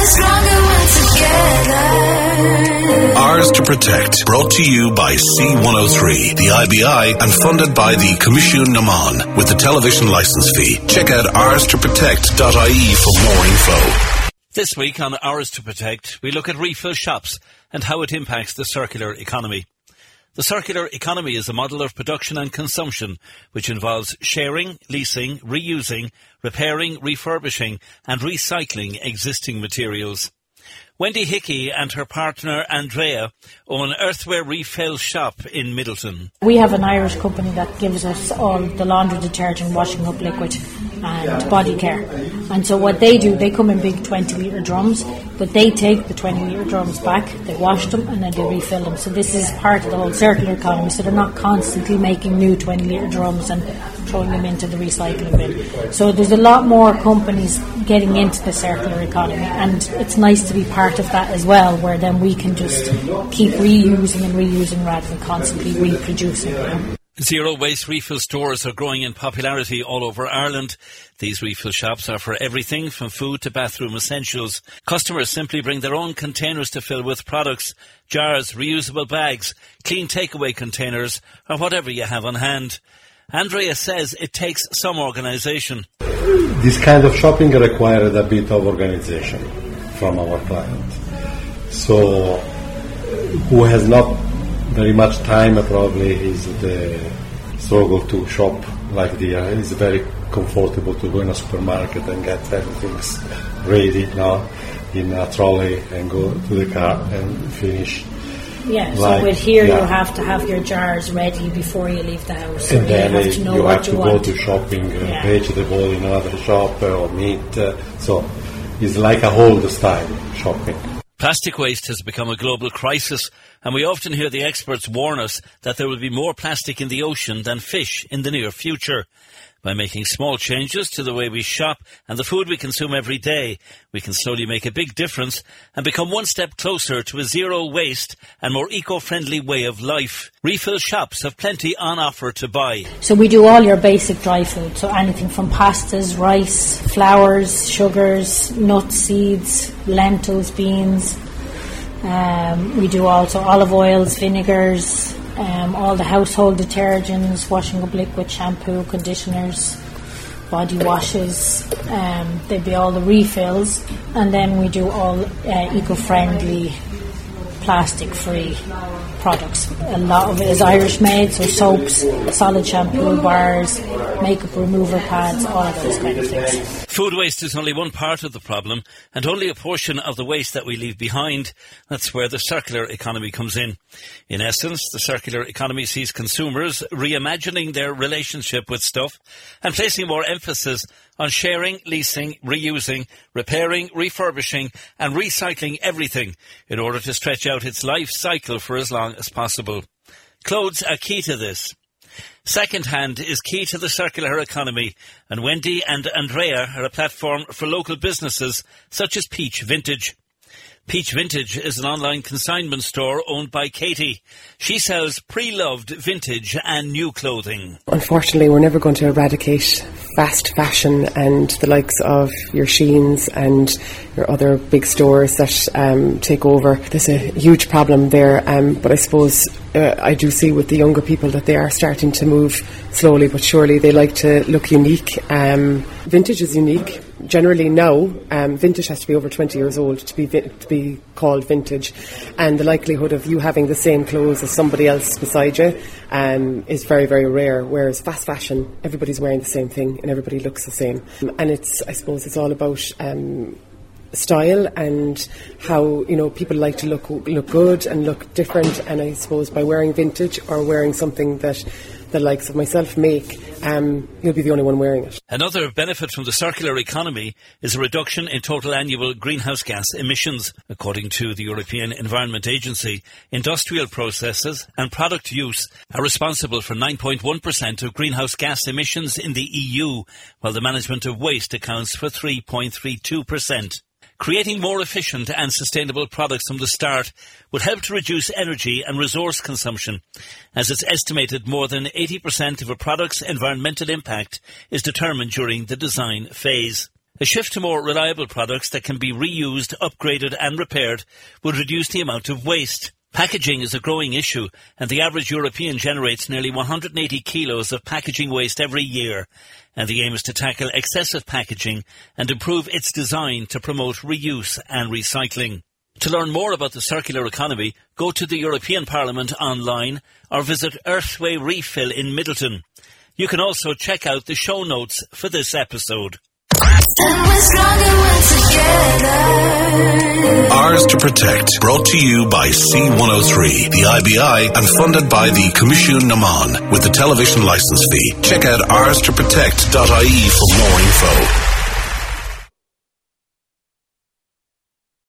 stronger when together. Ours to Protect, brought to you by C103, the IBI, and funded by the Commission Naman with the television licence fee. Check out ourstoprotect.ie for more info. This week on Ours to Protect, we look at refill shops and how it impacts the circular economy. The circular economy is a model of production and consumption which involves sharing, leasing, reusing, repairing, refurbishing and recycling existing materials. Wendy Hickey and her partner Andrea own Earthware Refill Shop in Middleton. We have an Irish company that gives us all the laundry detergent, washing up liquid and body care. And so what they do, they come in big 20-litre drums, but they take the 20-litre drums back, they wash them and then they refill them. So this is part of the whole circular economy, so they're not constantly making new 20-litre drums and throwing them into the recycling bin. So there's a lot more companies getting into the circular economy, and it's nice to be part of that as well, where then we can just keep reusing and reusing rather than constantly reproducing. Zero waste refill stores are growing in popularity all over Ireland. These refill shops are for everything from food to bathroom essentials. Customers simply bring their own containers to fill with products, jars, reusable bags, clean takeaway containers, or whatever you have on hand. Andrea says it takes some organisation. This kind of shopping required a bit of organisation from our client. So, who has not very much time probably is the struggle to shop like it's very comfortable to go in a supermarket and get everything ready now in a trolley and go to the car and finish. Yeah, so with here you have to have your jars ready before you leave the house. And then you have to know you what have to you go want. to shopping, vegetable in another shop or meat. So it's like a whole style shopping. Plastic waste has become a global crisis, and we often hear the experts warn us that there will be more plastic in the ocean than fish in the near future. By making small changes to the way we shop and the food we consume every day, we can slowly make a big difference and become one step closer to a zero waste and more eco-friendly way of life. Refill shops have plenty on offer to buy. So we do all your basic dry food, so anything from pastas, rice, flours, sugars, nuts, seeds, lentils, beans. We do also olive oils, vinegars, all the household detergents, washing up liquid, shampoo, conditioners, body washes. There'd be all the refills, and then we do all eco-friendly, plastic-free products. A lot of it is Irish made, so soaps, solid shampoo bars, makeup remover pads, all of those kind of things. Food waste is only one part of the problem and only a portion of the waste that we leave behind. That's where the circular economy comes in. In essence, the circular economy sees consumers reimagining their relationship with stuff and placing more emphasis on sharing, leasing, reusing, repairing, refurbishing and recycling everything in order to stretch out its life cycle for as long as possible. Clothes are key to this. Second-hand is key to the circular economy, and Wendy and Andrea are a platform for local businesses such as Peach Vintage. Peach Vintage is an online consignment store owned by Katie. She sells pre-loved vintage and new clothing. Unfortunately, we're never going to eradicate fast fashion and the likes of your Sheins and your other big stores that take over. There's a huge problem there, but I suppose I do see with the younger people that they are starting to move slowly but surely. They like to look unique. Vintage is unique. Generally now, vintage has to be over 20 years old to be called vintage, and the likelihood of you having the same clothes as somebody else beside you is very, very rare, whereas fast fashion, everybody's wearing the same thing and everybody looks the same. And I suppose it's all about style and how, people like to look good and look different, and I suppose by wearing vintage or wearing something that the likes of myself make, you'll be the only one wearing it. Another benefit from the circular economy is a reduction in total annual greenhouse gas emissions. According to the European Environment Agency, industrial processes and product use are responsible for 9.1% of greenhouse gas emissions in the EU, while the management of waste accounts for 3.32%. Creating more efficient and sustainable products from the start would help to reduce energy and resource consumption, as it's estimated more than 80% of a product's environmental impact is determined during the design phase. A shift to more reliable products that can be reused, upgraded and repaired would reduce the amount of waste. Packaging is a growing issue, and the average European generates nearly 180 kilos of packaging waste every year. And the aim is to tackle excessive packaging and improve its design to promote reuse and recycling. To learn more about the circular economy, go to the European Parliament online or visit Earthway Refill in Middleton. You can also check out the show notes for this episode. Ours to Protect, brought to you by C103, the IBI, and funded by the Commission Naman with the television licence fee. Check out ourstoprotect.ie for more info.